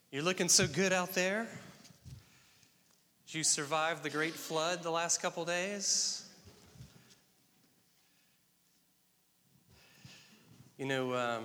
You're looking so good out there. Did you survive the great flood the last couple days? You know,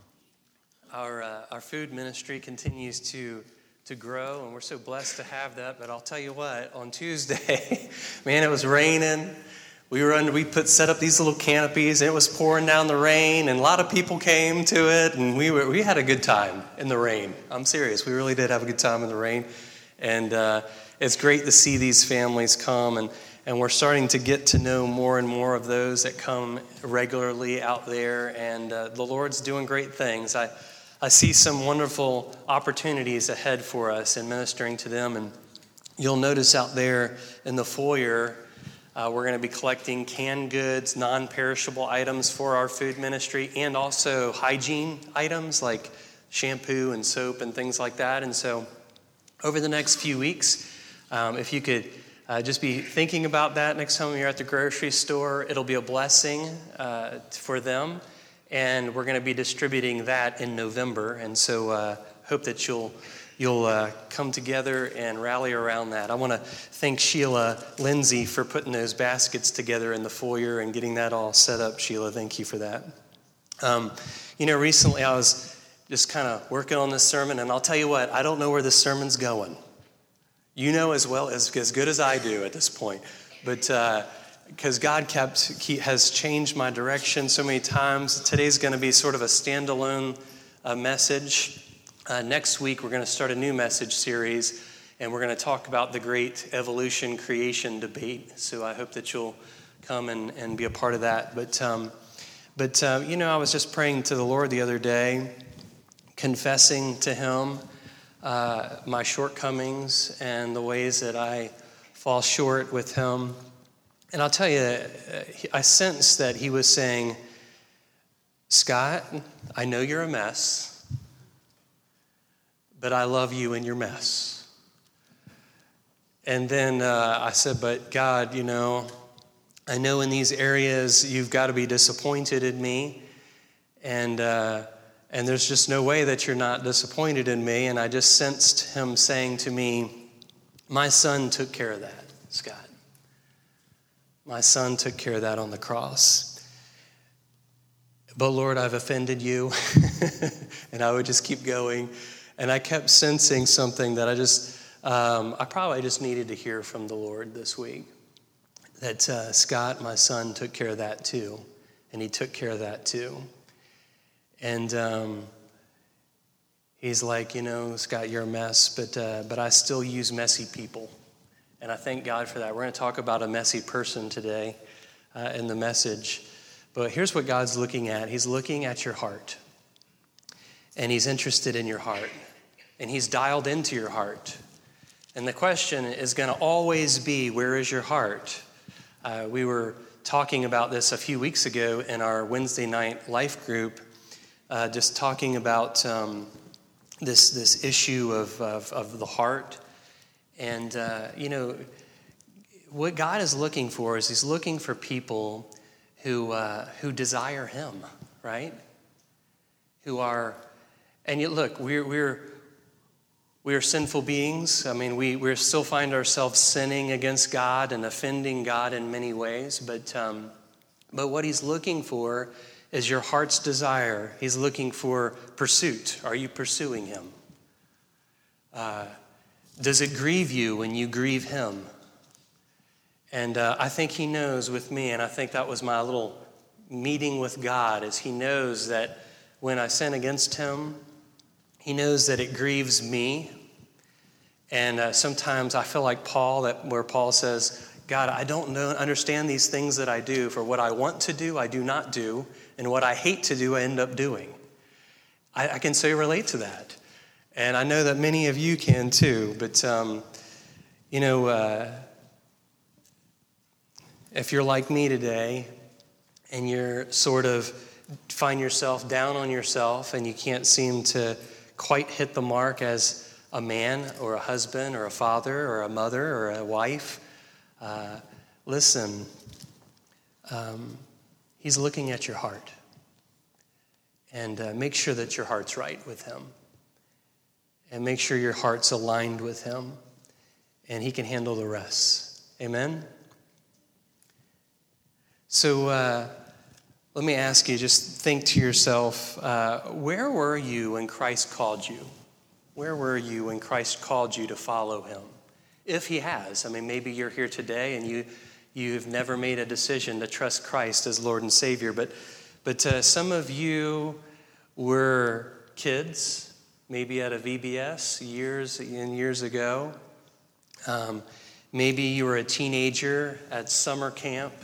our food ministry continues to grow, and we're so blessed to have that. But I'll tell you what, on Tuesday, man, it was raining. We set up these little canopies, and it was pouring down the rain, and a lot of people came to it, and we had a good time in the rain. I'm serious. We really did have a good time in the rain, and it's great to see these families come, and we're starting to get to know more and more of those that come regularly out there, and the Lord's doing great things. I see some wonderful opportunities ahead for us in ministering to them, and you'll notice out there in the foyer, we're going to be collecting canned goods, non-perishable items for our food ministry, and also hygiene items like shampoo and soap and things like that. And so over the next few weeks, if you could just be thinking about that next time you're at the grocery store, it'll be a blessing for them. And we're going to be distributing that in November. And so hope that you'll come together and rally around that. I want to thank Sheila Lindsay for putting those baskets together in the foyer and getting that all set up. Sheila, thank you for that. Recently I was just kind of working on this sermon, and I'll tell you what, I don't know where this sermon's going. You know as well as good as I do at this point. But because God has changed my direction so many times, today's going to be sort of a standalone message. Next week, we're going to start a new message series, and we're going to talk about the great evolution creation debate. So I hope that you'll come and be a part of that. But I was just praying to the Lord the other day, confessing to Him my shortcomings and the ways that I fall short with Him. And I'll tell you, I sensed that He was saying, Scott, I know you're a mess, but I love you in your mess. And then I said, but God, I know in these areas you've got to be disappointed in me, and there's just no way that you're not disappointed in me. And I just sensed Him saying to me, my son took care of that, Scott. My son took care of that on the cross. But Lord, I've offended you. And I would just keep going. And I kept sensing something that I probably just needed to hear from the Lord this week. That Scott, my son, took care of that too. And he took care of that too. And he's like, Scott, you're a mess, but I still use messy people. And I thank God for that. We're going to talk about a messy person today in the message. But here's what God's looking at. He's looking at your heart. And He's interested in your heart. And He's dialed into your heart. And the question is going to always be, where is your heart? We were talking about this a few weeks ago in our Wednesday night life group, just talking about this issue of the heart. And, what God is looking for is He's looking for people who desire Him, right? Who are, and yet look, we're sinful beings. I mean, we still find ourselves sinning against God and offending God in many ways. But what He's looking for is your heart's desire. He's looking for pursuit. Are you pursuing Him? Does it grieve you when you grieve Him? And I think He knows with me, and I think that was my little meeting with God, is He knows that when I sin against Him, He knows that it grieves me. And sometimes I feel like Paul, where Paul says, God, I don't understand these things that I do. For what I want to do, I do not do. And what I hate to do, I end up doing. I can so relate to that. And I know that many of you can too. But, if you're like me today and you're sort of find yourself down on yourself and you can't seem to quite hit the mark as a man or a husband or a father or a mother or a wife, listen, He's looking at your heart. And make sure that your heart's right with Him. and make sure your heart's aligned with him, and he can handle the rest. Amen? So let me ask you, just think to yourself, where were you when Christ called you? Where were you when Christ called you to follow him? If he has. I mean, maybe you're here today and you've never made a decision to trust Christ as Lord and Savior, but some of you were kids, maybe at a VBS years and years ago. Maybe you were a teenager at summer camp.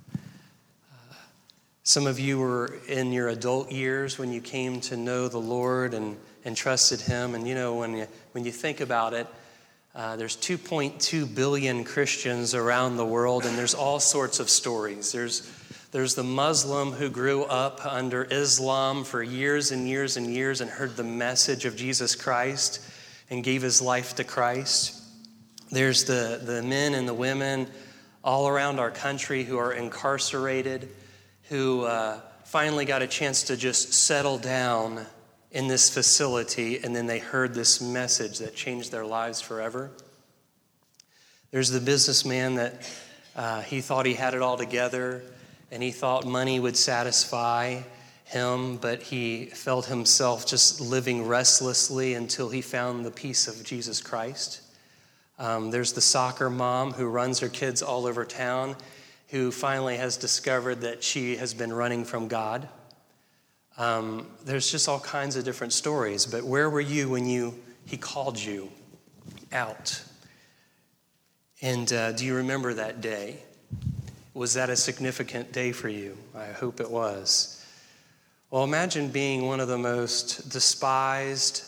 Some of you were in your adult years when you came to know the Lord and trusted him. And you know, when you think about it, there's 2.2 billion Christians around the world, and there's all sorts of stories. There's the Muslim who grew up under Islam for years and years and years and heard the message of Jesus Christ and gave his life to Christ. There's the men and the women all around our country who are incarcerated, who finally got a chance to just settle down in this facility, and then they heard this message that changed their lives forever. There's the businessman that he thought he had it all together, and he thought money would satisfy him, but he felt himself just living restlessly until he found the peace of Jesus Christ. There's the soccer mom who runs her kids all over town, who finally has discovered that she has been running from God. There's just all kinds of different stories, but where were you when he called you out? And do you remember that day? Was that a significant day for you? I hope it was. Well, imagine being one of the most despised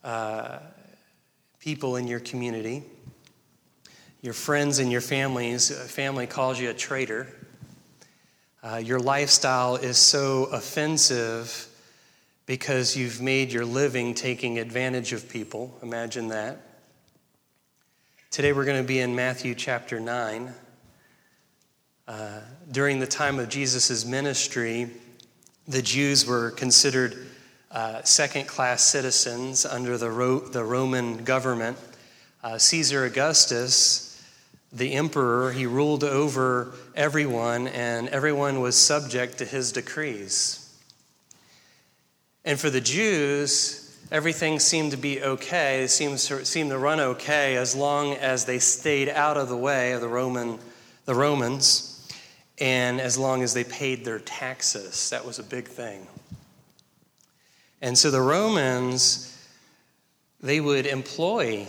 people in your community. Your friends and your family calls you a traitor. Your lifestyle is so offensive because you've made your living taking advantage of people. Imagine that. Today we're going to be in Matthew chapter 9. During the time of Jesus' ministry, the Jews were considered second-class citizens under the Roman government. Caesar Augustus, the emperor, he ruled over everyone, and everyone was subject to his decrees. And for the Jews, everything seemed to be okay. It seemed to run okay as long as they stayed out of the way of the Romans, and as long as they paid their taxes. That was a big thing. And so the Romans, they would employ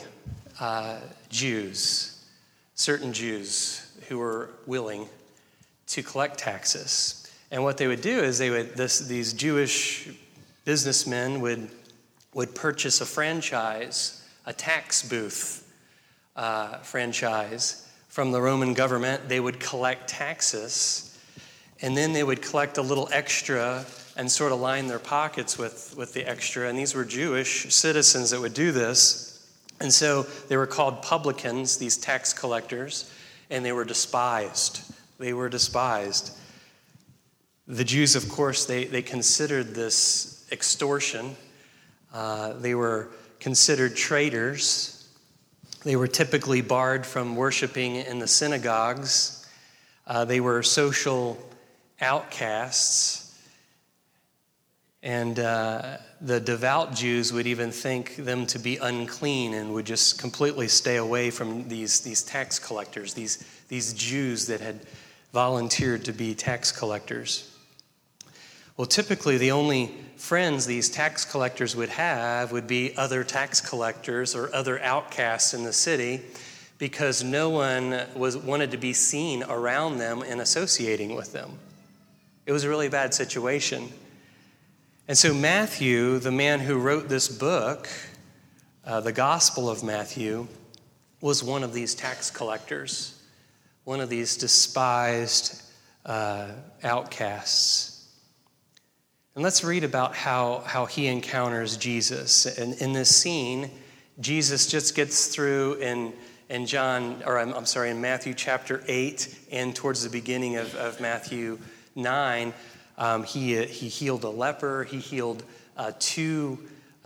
certain Jews who were willing to collect taxes. And what they would do is these Jewish businessmen would purchase a franchise, a tax booth franchise from the Roman government. They would collect taxes, and then they would collect a little extra and sort of line their pockets with the extra. And these were Jewish citizens that would do this. And so they were called publicans, these tax collectors, and they were despised. They were despised. The Jews, of course, they considered this extortion. They were considered traitors. They were typically barred from worshiping in the synagogues. They were social outcasts. And the devout Jews would even think them to be unclean and would just completely stay away from these tax collectors, these Jews that had volunteered to be tax collectors. Well, typically the only friends these tax collectors would have would be other tax collectors or other outcasts in the city, because no one wanted to be seen around them and associating with them. It was a really bad situation. And so Matthew, the man who wrote this book, the Gospel of Matthew, was one of these tax collectors, one of these despised outcasts. And let's read about how he encounters Jesus. And in this scene, Jesus just gets through in Matthew chapter 8 and towards the beginning of Matthew 9. He healed a leper. He healed two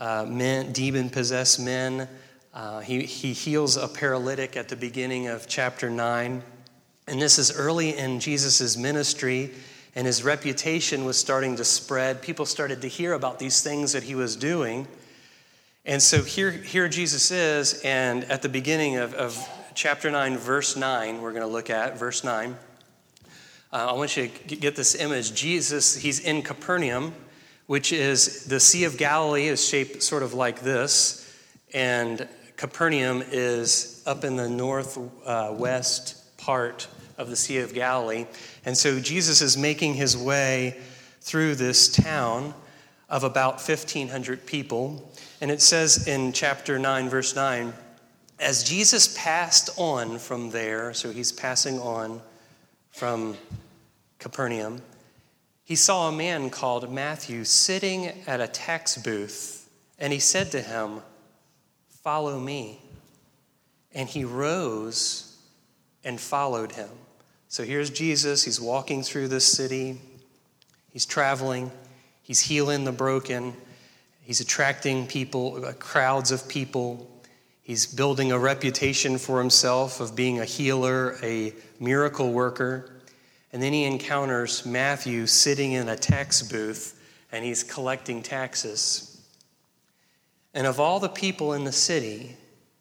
demon-possessed men. He heals a paralytic at the beginning of chapter 9. And this is early in Jesus' ministry, and his reputation was starting to spread. People started to hear about these things that he was doing. And so here Jesus is, and at the beginning of chapter 9, verse 9, we're going to look at verse 9. I want you to get this image. Jesus, he's in Capernaum, which is the Sea of Galilee is shaped sort of like this, and Capernaum is up in the northwest part of the Sea of Galilee. And so Jesus is making his way through this town of about 1,500 people. And it says in chapter 9, verse 9, as Jesus passed on from there, so he's passing on from Capernaum, he saw a man called Matthew sitting at a tax booth, and he said to him, "Follow me." And he rose and followed him. So here's Jesus. He's walking through this city. He's traveling. He's healing the broken. He's attracting people, crowds of people. He's building a reputation for himself of being a healer, a miracle worker. And then he encounters Matthew sitting in a tax booth, and he's collecting taxes. And of all the people in the city,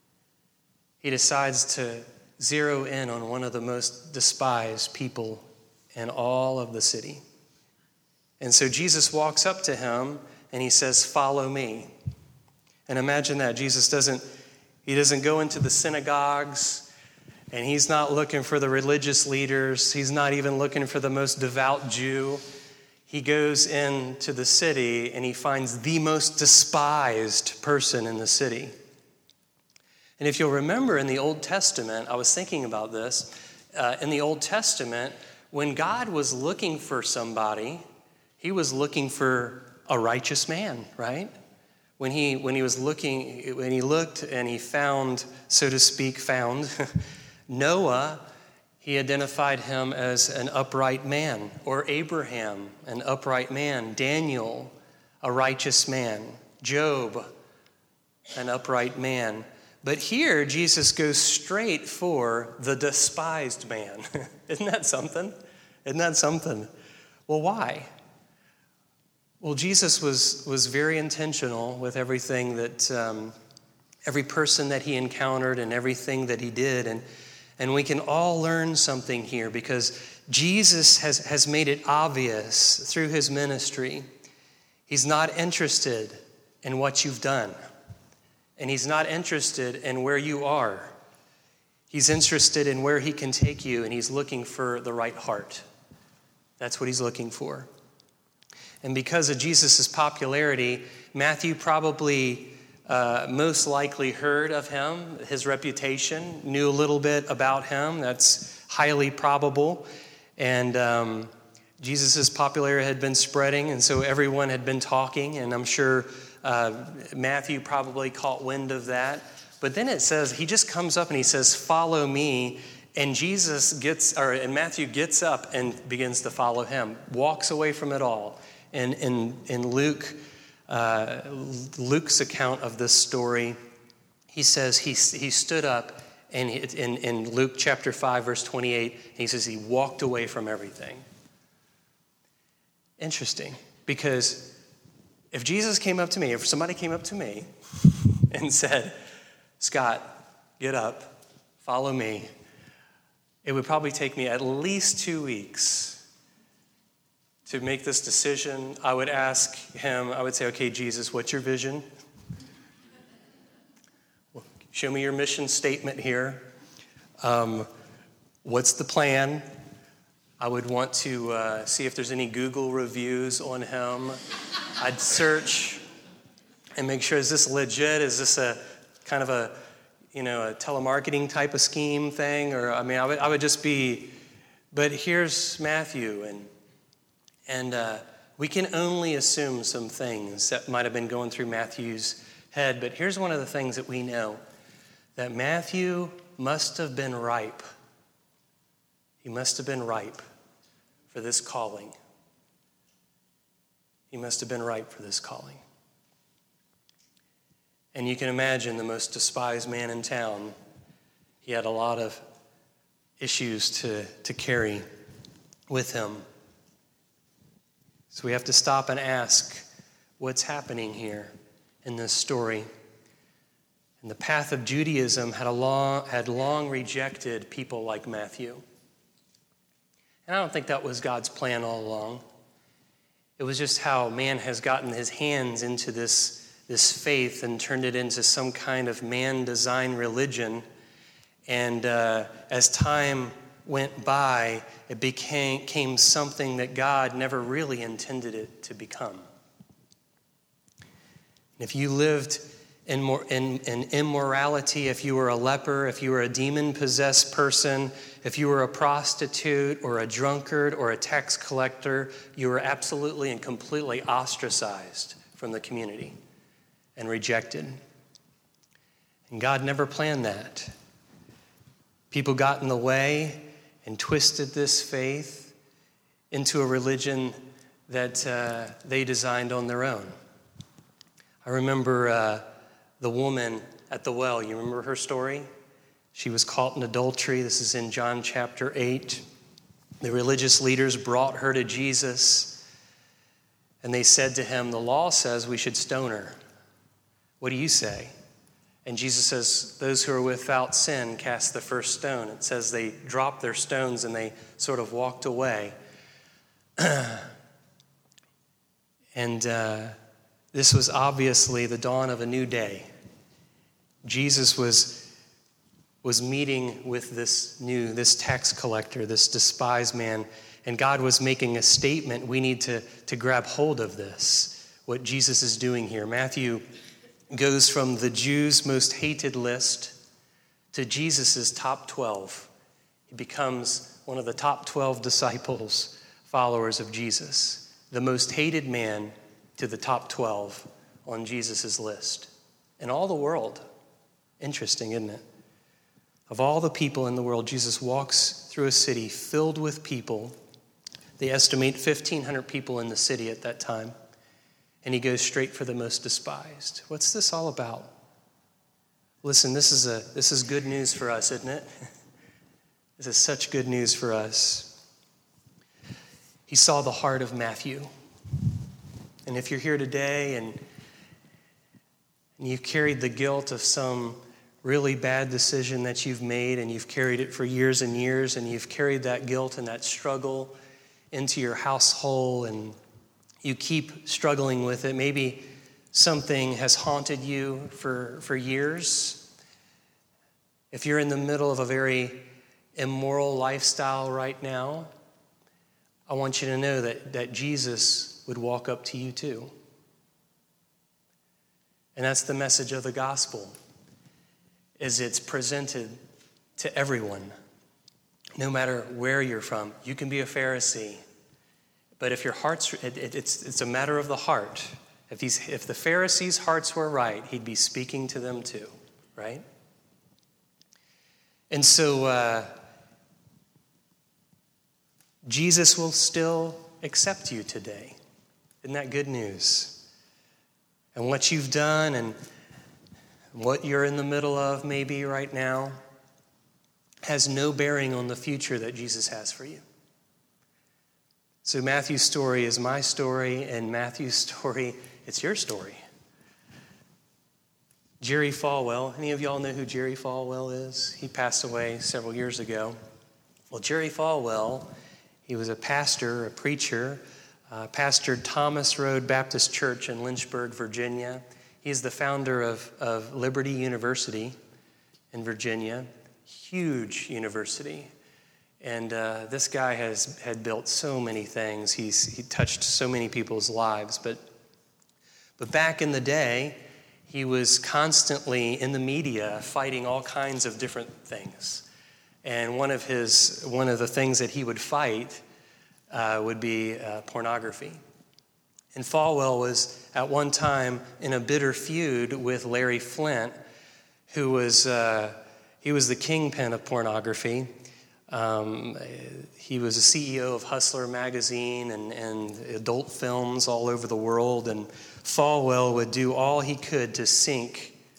he decides to zero in on one of the most despised people in all of the city. And so Jesus walks up to him and he says, "Follow me." And imagine that. Jesus doesn't go into the synagogues, and he's not looking for the religious leaders. He's not even looking for the most devout Jew. He goes into the city and he finds the most despised person in the city. And if you'll remember in the Old Testament, I was thinking about this, in the Old Testament, when God was looking for somebody, he was looking for a righteous man, right? When he looked and he found, so to speak, Noah, he identified him as an upright man, or Abraham, an upright man, Daniel, a righteous man, Job, an upright man. But here, Jesus goes straight for the despised man. Isn't that something? Isn't that something? Well, why? Well, Jesus was very intentional with everything that, every person that he encountered and everything that he did. And we can all learn something here because Jesus has made it obvious through his ministry. He's not interested in what you've done. And he's not interested in where you are. He's interested in where he can take you, and he's looking for the right heart. That's what he's looking for. And because of Jesus' popularity, Matthew probably most likely heard of him, his reputation, knew a little bit about him. That's highly probable. And Jesus' popularity had been spreading, and so everyone had been talking, and I'm sure Matthew probably caught wind of that. But then it says, he just comes up and he says, "Follow me." And Matthew gets up and begins to follow him, walks away from it all. And in Luke's account of this story, he says he stood up, and in Luke chapter 5, verse 28, he says he walked away from everything. Interesting, because if Jesus came up to me, if somebody came up to me and said, "Scott, get up, follow me," it would probably take me at least 2 weeks to make this decision. I would ask him, I would say, "Okay, Jesus, what's your vision? Show me your mission statement here. What's the plan?" I would want to see if there's any Google reviews on him. I'd search and make sure, is this legit? Is this a kind of a telemarketing type of scheme thing? Or, I would just be, but here's Matthew, and we can only assume some things that might have been going through Matthew's head. But here's one of the things that we know, that Matthew must have been ripe. He must have been ripe for this calling. He must have been ripe for this calling. And you can imagine the most despised man in town. He had a lot of issues to carry with him. So we have to stop and ask, what's happening here in this story? And the path of Judaism had long rejected people like Matthew. And I don't think that was God's plan all along. It was just how man has gotten his hands into this faith and turned it into some kind of man-designed religion. And as time went by, it became something that God never really intended it to become. And if you lived in immorality, if you were a leper, if you were a demon-possessed person, if you were a prostitute or a drunkard or a tax collector, you were absolutely and completely ostracized from the community and rejected. And God never planned that. People got in the way and twisted this faith into a religion that they designed on their own. I remember the woman at the well. You remember her story? She was caught in adultery. This is in John chapter 8. The religious leaders brought her to Jesus, and they said to him, the law says we should stone her. What do you say? And Jesus says, those who are without sin cast the first stone. It says they dropped their stones and they sort of walked away. And this was obviously the dawn of a new day. Jesus was meeting with this tax collector, this despised man, and God was making a statement. We need to grab hold of this, what Jesus is doing here. Matthew goes from the Jews' most hated list to Jesus' top 12. He becomes one of the top 12 disciples, followers of Jesus. The most hated man to the top 12 on Jesus' list. In all the world. Interesting, isn't it? Of all the people in the world, Jesus walks through a city filled with people. They estimate 1,500 people in the city at that time. And he goes straight for the most despised. What's this all about? Listen, this is good news for us, isn't it? This is such good news for us. He saw the heart of Matthew. And if you're here today and you've carried the guilt of some really bad decision that you've made, and you've carried it for years and years, and you've carried that guilt and that struggle into your household, and you keep struggling with it. Maybe something has haunted you for years. If you're in the middle of a very immoral lifestyle right now, I want you to know that Jesus would walk up to you too. And that's the message of the gospel, is it's presented to everyone, no matter where you're from. You can be a Pharisee, but if your heart's, it's a matter of the heart. If the Pharisees' hearts were right, he'd be speaking to them too, right? And so Jesus will still accept you today. Isn't that good news? And what you've done and what you're in the middle of maybe right now has no bearing on the future that Jesus has for you. So Matthew's story is my story, and Matthew's story, it's your story. Jerry Falwell, any of y'all know who Jerry Falwell is? He passed away several years ago. Well, Jerry Falwell, he was a pastor, a preacher, pastored Thomas Road Baptist Church in Lynchburg, Virginia. He's the founder of Liberty University in Virginia, huge university. And this guy had built so many things. He touched so many people's lives. But back in the day, he was constantly in the media fighting all kinds of different things. And one of the things that he would fight would be pornogaphy. And Falwell was at one time in a bitter feud with Larry Flint, who was he was the kingpin of pornography. He was a CEO of Hustler magazine and adult films all over the world. And Falwell would do all he could to sink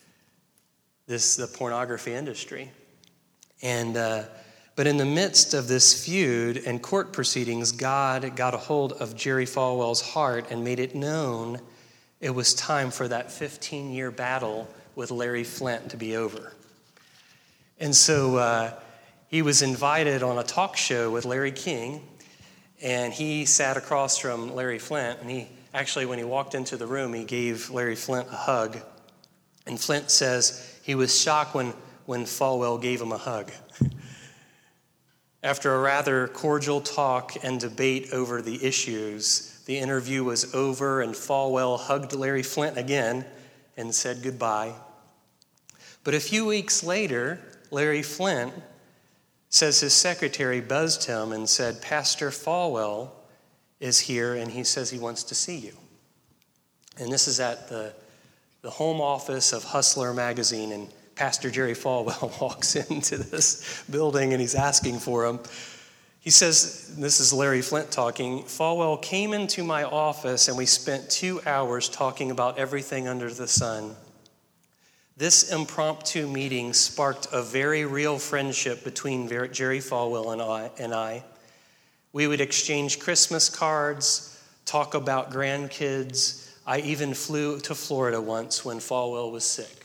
the pornography industry. And but in the midst of this feud and court proceedings, God got a hold of Jerry Falwell's heart and made it known it was time for that 15-year battle with Larry Flynt to be over. And so he was invited on a talk show with Larry King, and he sat across from Larry Flynt, and he actually, when he walked into the room, he gave Larry Flynt a hug. And Flynt says he was shocked when Falwell gave him a hug. After a rather cordial talk and debate over the issues, the interview was over, and Falwell hugged Larry Flynt again and said goodbye. But a few weeks later, Larry Flynt says his secretary buzzed him and said, "Pastor Falwell is here, and he says he wants to see you." And this is at the home office of Hustler magazine, and Pastor Jerry Falwell walks into this building and he's asking for him. He says, this is Larry Flynt talking, "Falwell came into my office and we spent 2 hours talking about everything under the sun. This impromptu meeting sparked a very real friendship between Jerry Falwell and I. We would exchange Christmas cards, talk about grandkids. I even flew to Florida once when Falwell was sick."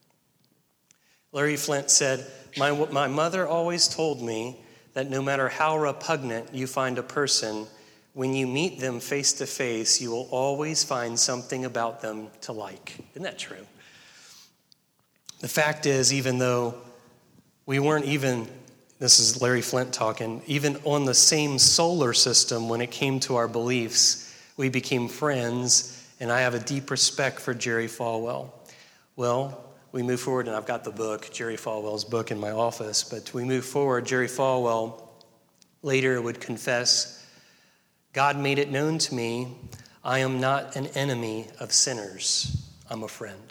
Larry Flynt said, my mother always told me that no matter how repugnant you find a person, when you meet them face to face, you will always find something about them to like." Isn't that true? The fact is, even though we weren't even, this is Larry Flynt talking, even on the same solar system when it came to our beliefs, we became friends, and I have a deep respect for Jerry Falwell. Well, we move forward, and I've got the book, Jerry Falwell's book, in my office, but we move forward. Jerry Falwell later would confess, "God made it known to me, I am not an enemy of sinners, I'm a friend."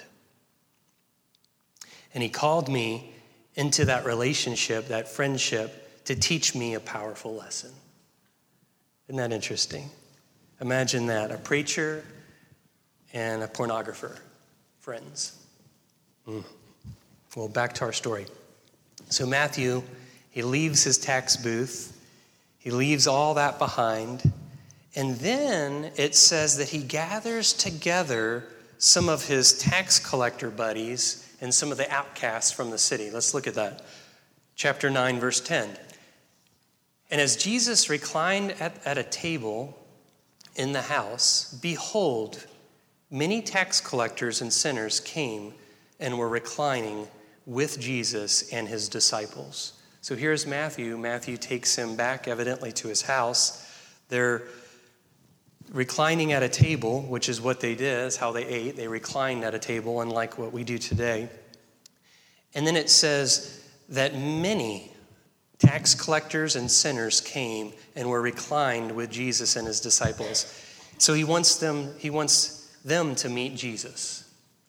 And he called me into that relationship, that friendship, to teach me a powerful lesson. Isn't that interesting? Imagine that, a preacher and a pornographer, friends. Well, back to our story. So Matthew, he leaves his tax booth. He leaves all that behind. And then it says that he gathers together some of his tax collector buddies and some of the outcasts from the city. Let's look at that. Chapter 9, verse 10. "And as Jesus reclined at a table in the house, behold, many tax collectors and sinners came and were reclining with Jesus and his disciples." So here's Matthew. Matthew takes him back, evidently, to his house. They're reclining at a table, which is what they did, is how they ate. They reclined at a table, unlike what we do today. And then it says that many tax collectors and sinners came and were reclined with Jesus and his disciples. So he wants them to meet Jesus.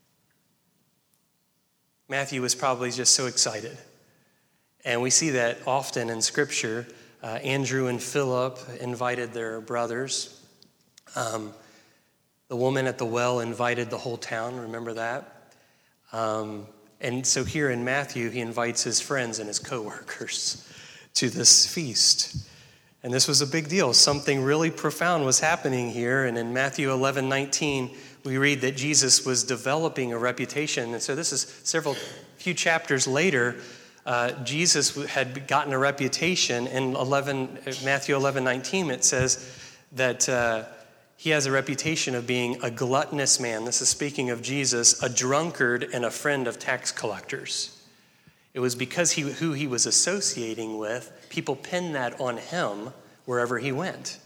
Matthew was probably just so excited. And we see that often in Scripture. Andrew and Philip invited their brothers. The woman at the well invited the whole town. Remember that? And so here in Matthew, he invites his friends and his coworkers to this feast. And this was a big deal. Something really profound was happening here. And in Matthew 11:19, we read that Jesus was developing a reputation. And so this is few chapters later, Jesus had gotten a reputation. In Matthew 11:19, it says that he has a reputation of being a gluttonous man. This is speaking of Jesus, a drunkard and a friend of tax collectors. It was because who he was associating with, people pinned that on him wherever he went.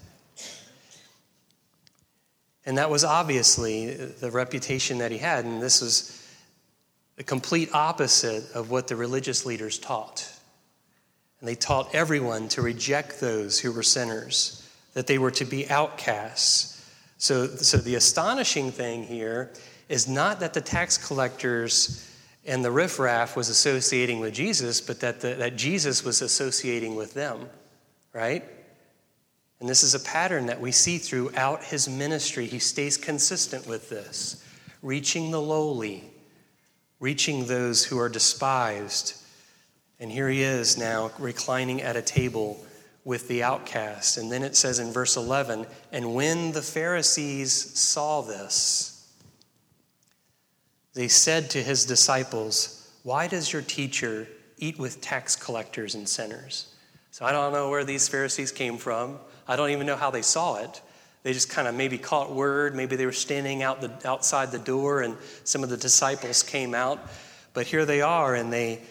And that was obviously the reputation that he had, and this was the complete opposite of what the religious leaders taught. And they taught everyone to reject those who were sinners, that they were to be outcasts. So the astonishing thing here is not that the tax collectors and the riffraff was associating with Jesus, but that Jesus was associating with them, right? And this is a pattern that we see throughout his ministry. He stays consistent with this, reaching the lowly, reaching those who are despised. And here he is now reclining at a table with the outcast. And then it says in verse 11, and when the Pharisees saw this, they said to his disciples, why does your teacher eat with tax collectors and sinners? So I don't know where these Pharisees came from. I don't even know how they saw it. They just kind of maybe caught word. Maybe they were standing outside the door and some of the disciples came out. But here they are, and they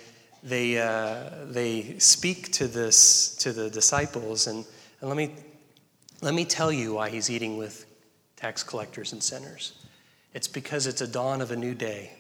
speak to the disciples. And let me tell you why he's eating with tax collectors and sinners. It's because it's a dawn of a new day.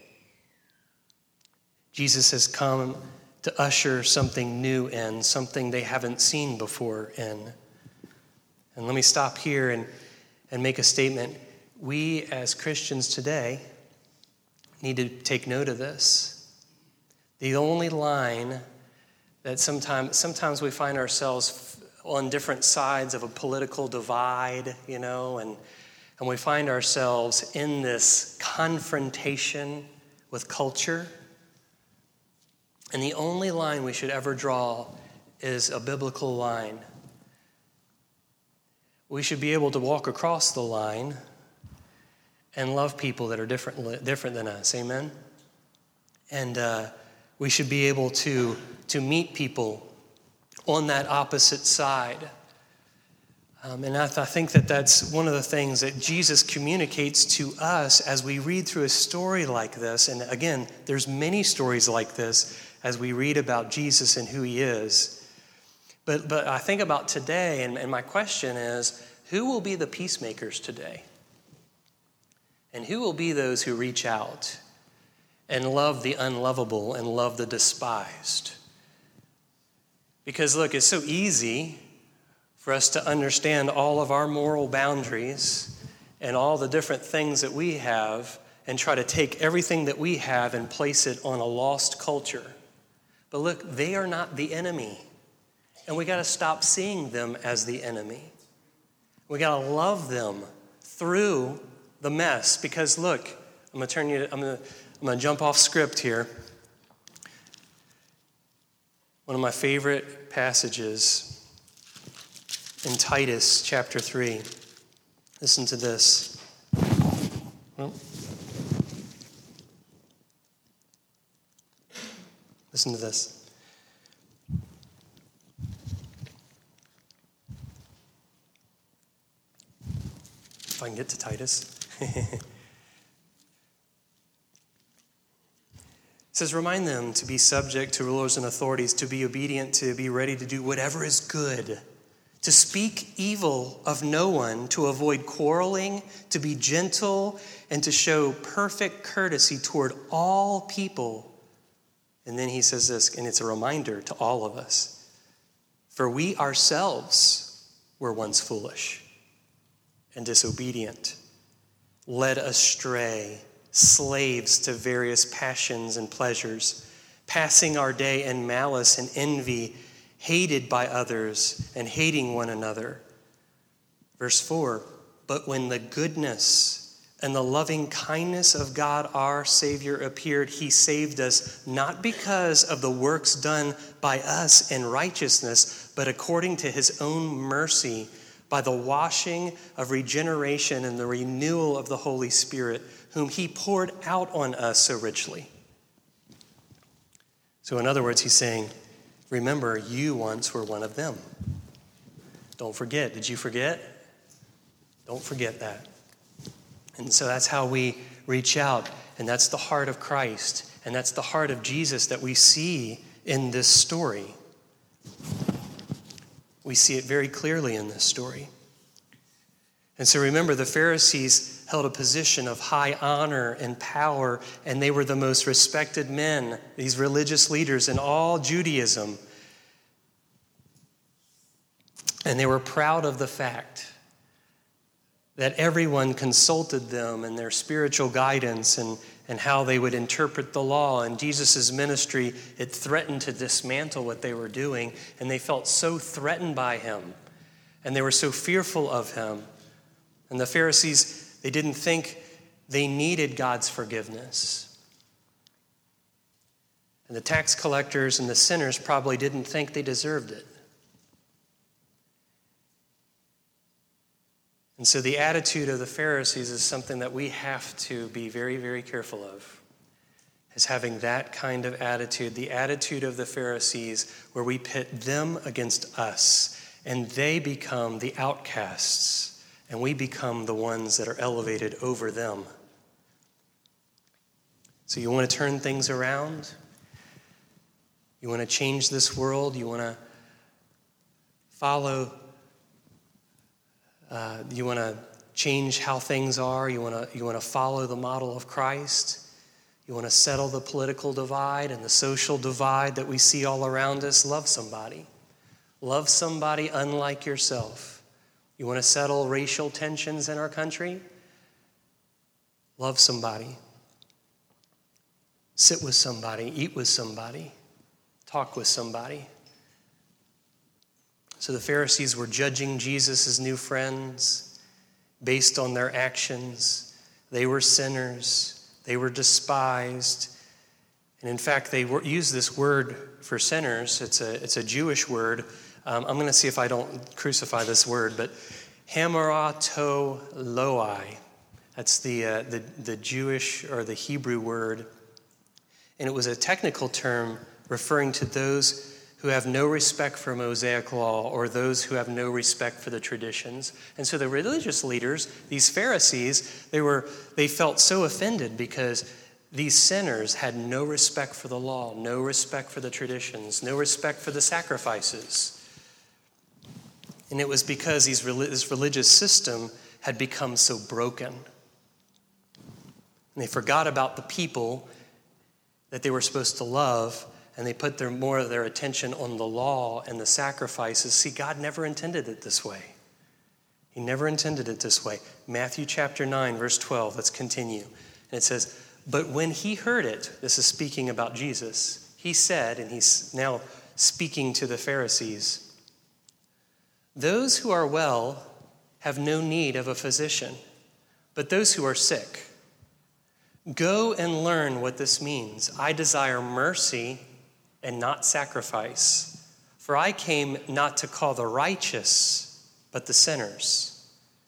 Jesus has come to usher something new in, something they haven't seen before in. And let me stop here and make a statement. We as Christians today need to take note of this. The only line that sometimes we find ourselves on different sides of a political divide, and we find ourselves in this confrontation with culture. And the only line we should ever draw is a biblical line. We should be able to walk across the line and love people that are different than us. Amen? And we should be able to meet people on that opposite side. And I think that's one of the things that Jesus communicates to us as we read through a story like this. And again, there's many stories like this as we read about Jesus and who he is. But I think about today, and my question is, who will be the peacemakers today? And who will be those who reach out and love the unlovable and love the despised? Because look, it's so easy for us to understand all of our moral boundaries and all the different things that we have and try to take everything that we have and place it on a lost culture. But look, they are not the enemy. And we got to stop seeing them as the enemy. We got to love them through the mess. Because look, I'm going to jump off script here. One of my favorite passages in Titus chapter 3. Listen to this. Listen to this. If I can get to Titus. It says, remind them to be subject to rulers and authorities, to be obedient, to be ready to do whatever is good, to speak evil of no one, to avoid quarreling, to be gentle, and to show perfect courtesy toward all people. And then he says this, and it's a reminder to all of us. For we ourselves were once foolish and disobedient, led astray, slaves to various passions and pleasures, passing our day in malice and envy, hated by others and hating one another. Verse 4, but when the goodness and the loving kindness of God our Savior appeared, he saved us not because of the works done by us in righteousness, but according to his own mercy, by the washing of regeneration and the renewal of the Holy Spirit, whom he poured out on us so richly. So in other words, he's saying, remember, you once were one of them. Don't forget. Did you forget? Don't forget that. And so that's how we reach out. And that's the heart of Christ. And that's the heart of Jesus that we see in this story. We see it very clearly in this story. And so remember, the Pharisees held a position of high honor and power, and they were the most respected men, these religious leaders in all Judaism. And they were proud of the fact that everyone consulted them and their spiritual guidance and how they would interpret the law. And Jesus' ministry, it threatened to dismantle what they were doing, and they felt so threatened by him, and they were so fearful of him. And the Pharisees, they didn't think they needed God's forgiveness. And the tax collectors and the sinners probably didn't think they deserved it. And so the attitude of the Pharisees is something that we have to be very, very careful of, is having that kind of attitude, the attitude of the Pharisees, where we pit them against us, and they become the outcasts, and we become the ones that are elevated over them. So you want to turn things around? You want to change this world? You want to follow, you want to change how things are? You want to follow the model of Christ? You want to settle the political divide and the social divide that we see all around us? Love somebody. Love somebody unlike yourself. You want to settle racial tensions in our country? Love somebody. Sit with somebody. Eat with somebody. Talk with somebody. So the Pharisees were judging Jesus as new friends based on their actions. They were sinners. They were despised. And in fact, they used this word for sinners. It's a Jewish word. I'm going to see if I don't crucify this word, but hamartoloi. That's the Jewish or the Hebrew word. And it was a technical term referring to those who have no respect for Mosaic law or those who have no respect for the traditions. And so the religious leaders, these Pharisees, they felt so offended because these sinners had no respect for the law, no respect for the traditions, no respect for the sacrifices. And it was because this religious system had become so broken. And they forgot about the people that they were supposed to love, and they put more of their attention on the law and the sacrifices. See, God never intended it this way. He never intended it this way. Matthew chapter 9, verse 12, let's continue. And it says, "But when he heard it," this is speaking about Jesus, he said, and he's now speaking to the Pharisees, "Those who are well have no need of a physician, but those who are sick. Go and learn what this means. I desire mercy and not sacrifice, for I came not to call the righteous, but the sinners."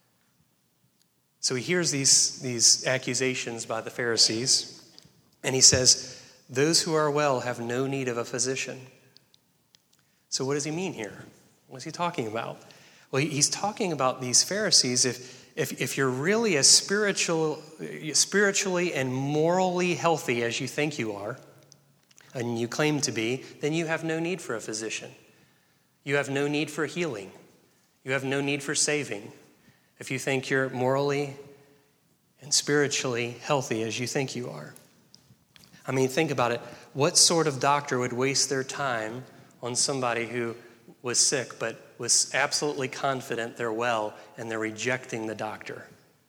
So he hears these accusations by the Pharisees, and he says, those who are well have no need of a physician. So what does he mean here? What is he talking about? Well, he's talking about these Pharisees. If you're really as spiritually and morally healthy as you think you are, and you claim to be, then you have no need for a physician. You have no need for healing. You have no need for saving. If you think you're morally and spiritually healthy as you think you are. I mean, think about it. What sort of doctor would waste their time on somebody who was sick but was absolutely confident they're well and they're rejecting the doctor?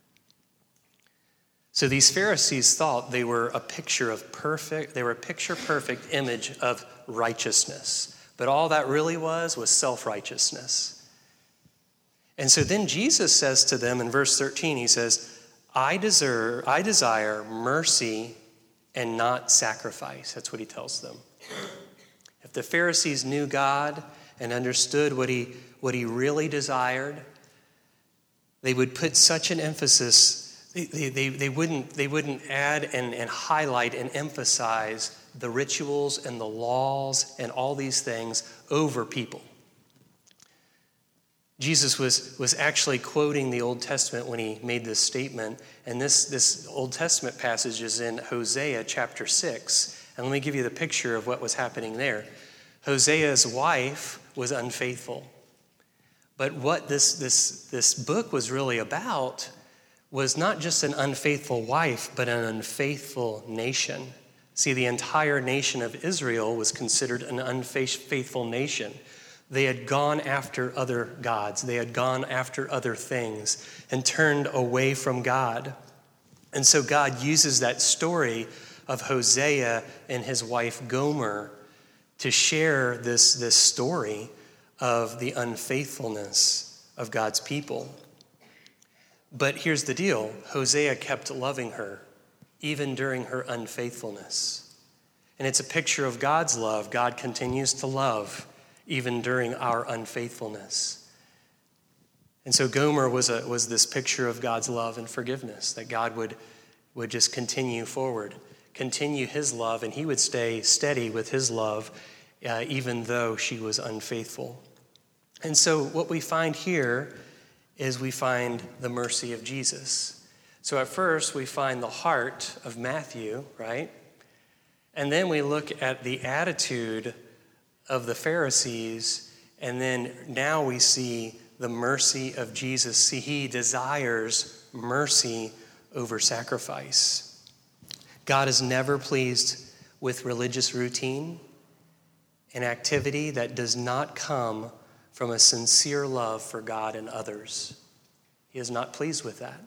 So these Pharisees thought they were a picture perfect image of righteousness. But all that really was self-righteousness. And so then Jesus says to them in verse 13, he says, I desire mercy and not sacrifice. That's what he tells them. If the Pharisees knew God and understood what he really desired, they would put such an emphasis. They wouldn't add and highlight and emphasize the rituals and the laws and all these things over people. Jesus was actually quoting the Old Testament when he made this statement, and this Old Testament passage is in Hosea chapter 6. And let me give you the picture of what was happening there. Hosea's wife was unfaithful. But what this book was really about was not just an unfaithful wife, but an unfaithful nation. See, the entire nation of Israel was considered an unfaithful nation. They had gone after other gods. They had gone after other things and turned away from God. And so God uses that story of Hosea and his wife Gomer to share this story of the unfaithfulness of God's people. But here's the deal. Hosea kept loving her, even during her unfaithfulness. And it's a picture of God's love. God continues to love even during our unfaithfulness. And so Gomer was this picture of God's love and forgiveness, that God would just continue forward, continue his love, and he would stay steady with his love even though she was unfaithful. And so what we find here is we find the mercy of Jesus. So at first we find the heart of Matthew, right? And then we look at the attitude of the Pharisees, and then now we see the mercy of Jesus. See, he desires mercy over sacrifice. God is never pleased with religious routine and activity that does not come from a sincere love for God and others. He is not pleased with that.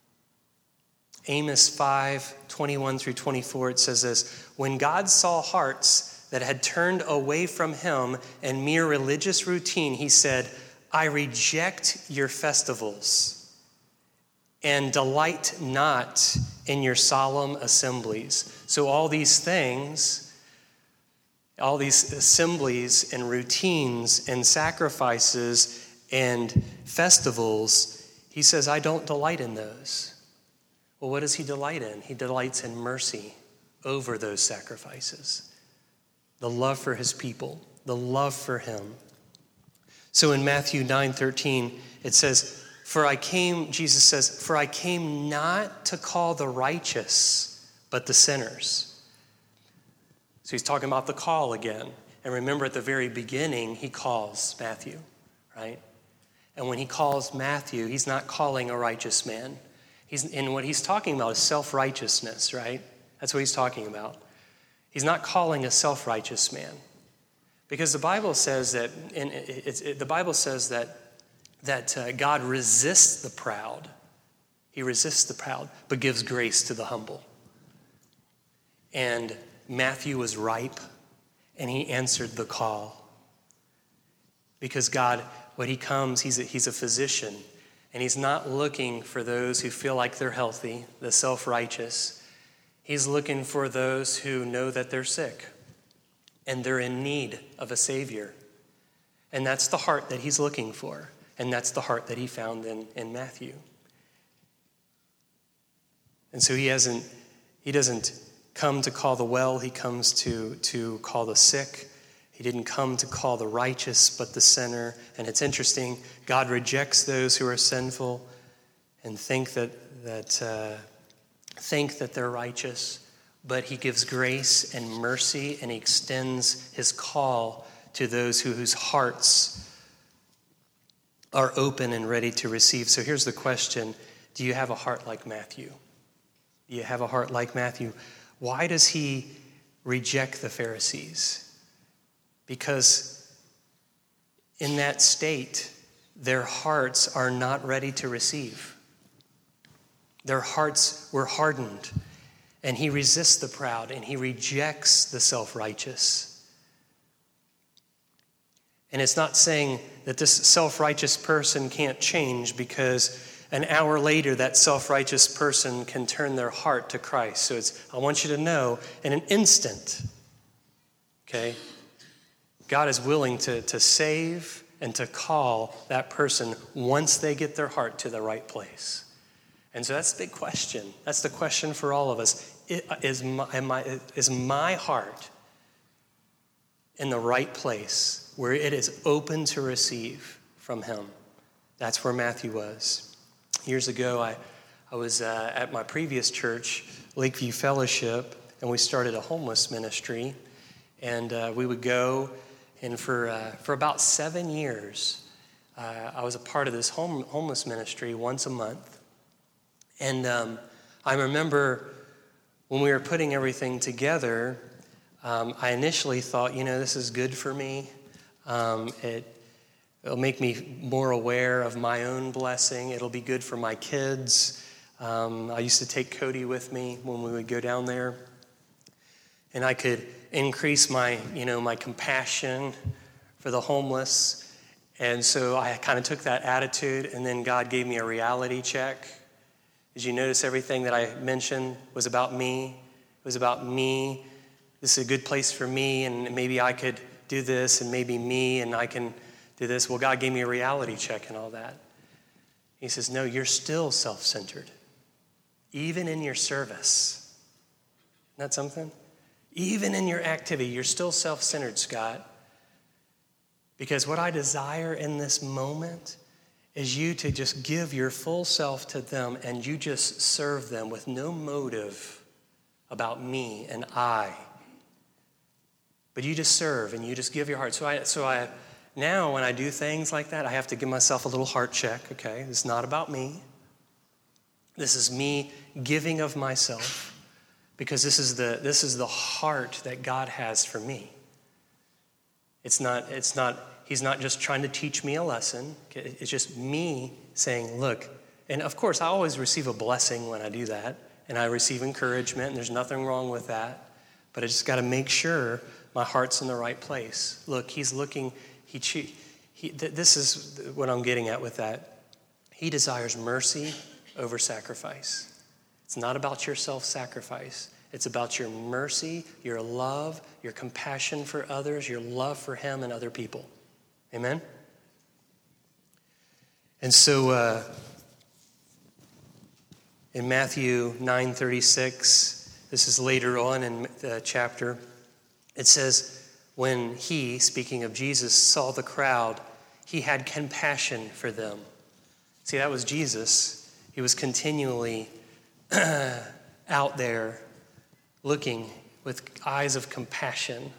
Amos 5:21-24, it says this: when God saw hearts that had turned away from him and mere religious routine, he said, I reject your festivals and delight not in your solemn assemblies. So all these things, all these assemblies and routines and sacrifices and festivals, he says, I don't delight in those. Well, what does he delight in? He delights in mercy over those sacrifices. The love for his people, the love for him. So in Matthew 9:13, it says, Jesus says, for I came not to call the righteous, but the sinners. So he's talking about the call again. And remember, at the very beginning, he calls Matthew, right? And when he calls Matthew, he's not calling a righteous man. And what he's talking about is self-righteousness, right? That's what he's talking about. He's not calling a self-righteous man. Because the Bible says that God resists the proud. He resists the proud, but gives grace to the humble. And Matthew was ripe, and he answered the call. Because God, when he comes, he's a physician, and he's not looking for those who feel like they're healthy, the self-righteous. He's looking for those who know that they're sick, and they're in need of a Savior. And that's the heart that he's looking for. And that's the heart that he found in Matthew. And so he doesn't come to call the well, he comes to call the sick. He didn't come to call the righteous, but the sinner. And it's interesting, God rejects those who are sinful and think that they're righteous, but he gives grace and mercy, and he extends his call to those whose hearts are open and ready to receive. So here's the question: do you have a heart like Matthew? Do you have a heart like Matthew? Why does he reject the Pharisees? Because in that state, their hearts are not ready to receive. Their hearts were hardened, and he resists the proud, and he rejects the self-righteous. And it's not saying that this self-righteous person can't change, because an hour later, that self-righteous person can turn their heart to Christ. So I want you to know, in an instant, okay, God is willing to save and to call that person once they get their heart to the right place. And so that's the big question. That's the question for all of us. Is my heart in the right place where it is open to receive from him? That's where Matthew was. Years ago, I was at my previous church, Lakeview Fellowship, and we started a homeless ministry. And we would go, and for about 7 years, I was a part of this homeless ministry once a month. And I remember when we were putting everything together, I initially thought, this is good for me. It'll make me more aware of my own blessing. It'll be good for my kids. I used to take Cody with me when we would go down there. And I could increase my compassion for the homeless. And so I kind of took that attitude, and then God gave me a reality check. Did you notice everything that I mentioned was about me? It was about me this is a good place for me, and maybe I could do this, and maybe me, and I can do this. Well, God gave me a reality check and all that. He says, no, you're still self-centered, even in your service. Isn't that something? Even in your activity, you're still self-centered, Scott. Because what I desire in this moment is you to just give your full self to them, and you just serve them with no motive about me and I. But you just serve and you just give your heart. So I now when I do things like that, I have to give myself a little heart check, okay? It's not about me. This is me giving of myself, because this is the heart that God has for me. He's not just trying to teach me a lesson. It's just me saying, look, and of course I always receive a blessing when I do that, and I receive encouragement, and there's nothing wrong with that. But I just got to make sure my heart's in the right place. Look, he's looking, this is what I'm getting at with that. He desires mercy over sacrifice. It's not about your self-sacrifice. It's about your mercy, your love, your compassion for others, your love for him and other people. Amen? And so in Matthew 9:36, this is later on in the chapter, it says, when he, speaking of Jesus, saw the crowd, he had compassion for them. See, that was Jesus. He was continually out there looking with eyes of compassion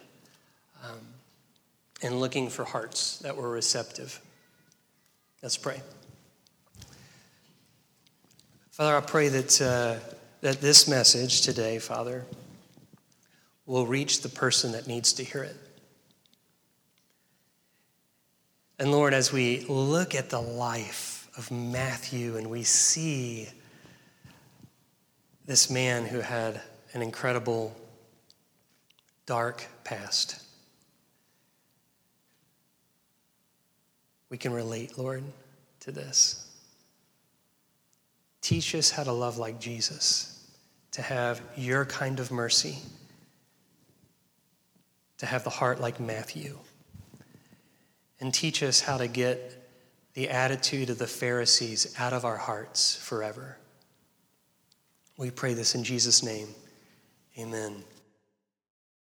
and looking for hearts that were receptive. Let's pray. Father, I pray that this message today, Father, will reach the person that needs to hear it. And Lord, as we look at the life of Matthew and we see this man who had an incredible dark past, we can relate, Lord, to this. Teach us how to love like Jesus, to have your kind of mercy, to have the heart like Matthew. And teach us how to get the attitude of the Pharisees out of our hearts forever. We pray this in Jesus' name. Amen.